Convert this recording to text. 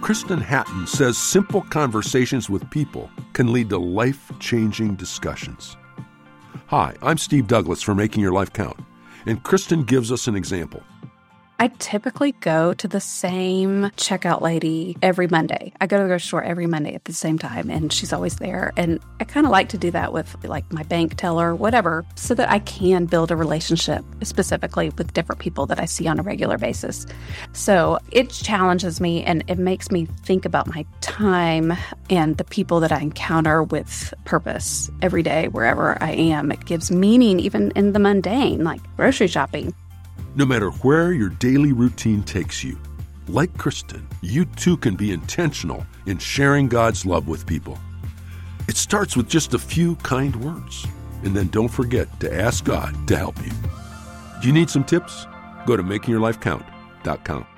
Kristen Hatton says simple conversations with people can lead to life-changing discussions. Hi, I'm Steve Douglas for Making Your Life Count, and Kristen gives us an example. I typically go to the same checkout lady every Monday. I go to the grocery store every Monday at the same time, and she's always there. And I kind of like to do that with like my bank teller, whatever, so that I can build a relationship specifically with different people that I see on a regular basis. So it challenges me, and it makes me think about my time and the people that I encounter with purpose every day, wherever I am. It gives meaning even in the mundane, like grocery shopping. No matter where your daily routine takes you, like Kristen, you too can be intentional in sharing God's love with people. It starts with just a few kind words, and then don't forget to ask God to help you. Do you need some tips? Go to makingyourlifecount.com.